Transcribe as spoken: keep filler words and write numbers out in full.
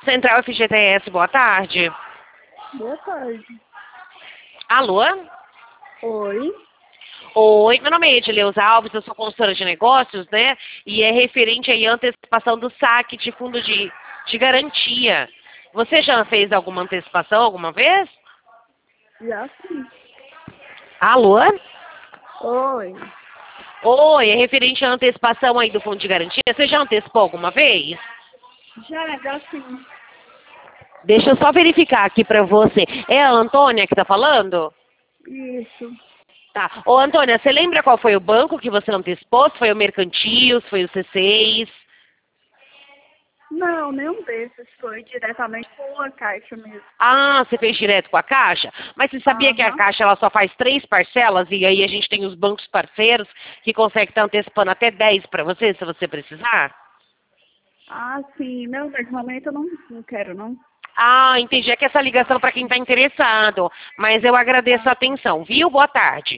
Central F G T S, boa tarde. Boa tarde. Alô? Oi. Oi, meu nome é Edileuza Alves, eu sou consultora de negócios, né? E é referente aí à antecipação do saque de fundo de, de garantia. Você já fez alguma antecipação alguma vez? Já sim. Alô? Oi. Oi, é referente à antecipação aí do fundo de garantia. Você já antecipou alguma vez? Já, já sim. Deixa eu só verificar aqui pra você. É a Antônia que tá falando? Isso. Tá. Ô, Antônia, você lembra qual foi o banco que você antecipou? Se foi o Mercantil, se foi o C seis? Não, nenhum desses. Foi diretamente com a caixa mesmo. Ah, você fez direto com a Caixa? Mas você sabia que a Aham. Caixa ela só faz três parcelas e aí a gente tem os bancos parceiros que conseguem estar antecipando até dez para você, se você precisar? Ah, sim. Não, nesse momento eu não, não quero, não. Ah, entendi. É que essa ligação para quem está interessado. Mas eu agradeço Tá. a atenção, viu? Boa tarde.